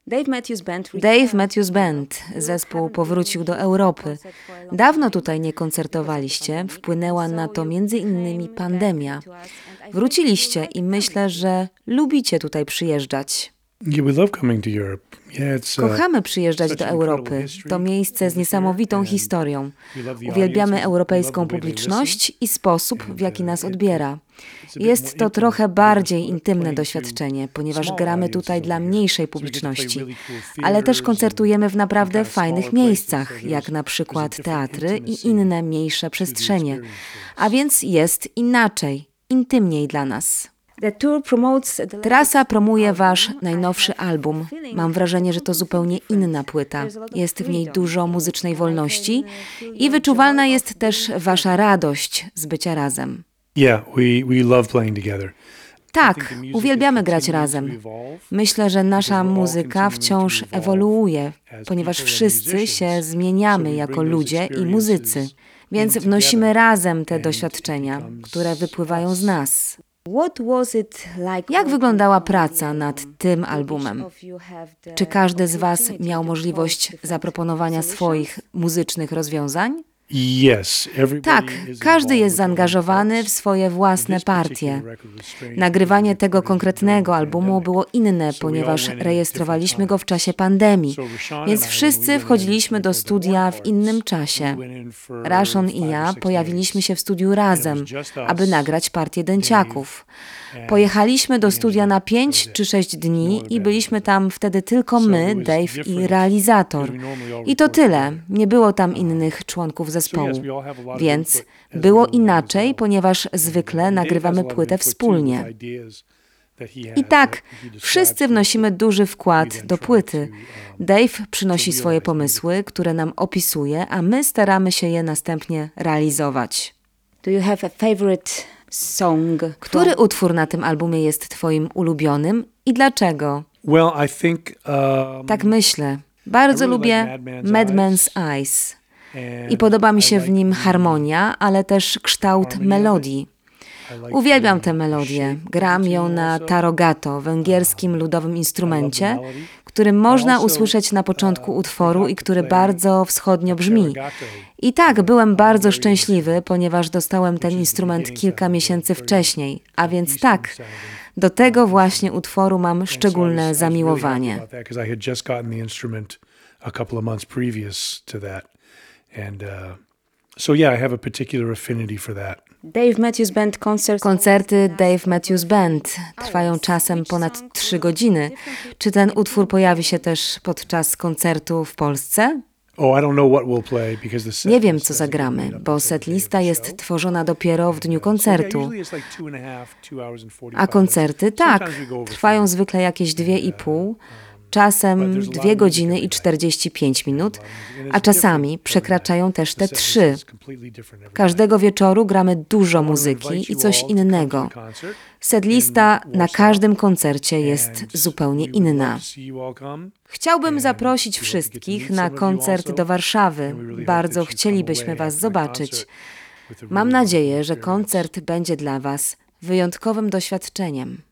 Dave Matthews Band, zespół powrócił do Europy. Dawno tutaj nie koncertowaliście, wpłynęła na to m.in. pandemia. Wróciliście i myślę, że lubicie tutaj przyjeżdżać. Kochamy przyjeżdżać do Europy. To miejsce z niesamowitą historią. Uwielbiamy europejską publiczność i sposób, w jaki nas odbiera. Jest to trochę bardziej intymne doświadczenie, ponieważ gramy tutaj dla mniejszej publiczności, ale też koncertujemy w naprawdę fajnych miejscach, jak na przykład teatry i inne mniejsze przestrzenie. A więc jest inaczej, intymniej dla nas. Trasa promuje wasz najnowszy album. Mam wrażenie, że to zupełnie inna płyta. Jest w niej dużo muzycznej wolności i wyczuwalna jest też wasza radość z bycia razem. Tak, uwielbiamy grać razem. Myślę, że nasza muzyka wciąż ewoluuje, ponieważ wszyscy się zmieniamy jako ludzie i muzycy. Więc wnosimy razem te doświadczenia, które wypływają z nas. Jak wyglądała praca nad tym albumem? Czy każdy z was miał możliwość zaproponowania swoich muzycznych rozwiązań? Tak, każdy jest zaangażowany w swoje własne partie. Nagrywanie tego konkretnego albumu było inne, ponieważ rejestrowaliśmy go w czasie pandemii, więc wszyscy wchodziliśmy do studia w innym czasie. Rashon i ja pojawiliśmy się w studiu razem, aby nagrać partię dęciaków. Pojechaliśmy do studia na 5 czy 6 dni i byliśmy tam wtedy tylko my, Dave i realizator. I to tyle. Nie było tam innych członków zespołu. Więc było inaczej, ponieważ zwykle nagrywamy płytę wspólnie. I tak, wszyscy wnosimy duży wkład do płyty. Dave przynosi swoje pomysły, które nam opisuje, a my staramy się je następnie realizować. Który utwór na tym albumie jest twoim ulubionym i dlaczego? Tak myślę. Bardzo lubię Madman's Eyes i podoba mi się w nim harmonia, ale też kształt melodii. Uwielbiam tę melodię. Gram ją na tarogato, węgierskim ludowym instrumencie, który można usłyszeć na początku utworu i który bardzo wschodnio brzmi. I tak, byłem bardzo szczęśliwy, ponieważ dostałem ten instrument kilka miesięcy wcześniej, a więc tak, do tego właśnie utworu mam szczególne zamiłowanie. Koncerty Dave Matthews Band trwają czasem ponad 3 godziny. Czy ten utwór pojawi się też podczas koncertu w Polsce? Nie wiem, co zagramy, bo setlista jest tworzona dopiero w dniu koncertu. A koncerty, tak, trwają zwykle jakieś 2,5, czasem 2 godziny i 45 minut, a czasami przekraczają też te 3. Każdego wieczoru gramy dużo muzyki i coś innego. Setlista na każdym koncercie jest zupełnie inna. Chciałbym zaprosić wszystkich na koncert do Warszawy. Bardzo chcielibyśmy was zobaczyć. Mam nadzieję, że koncert będzie dla was wyjątkowym doświadczeniem.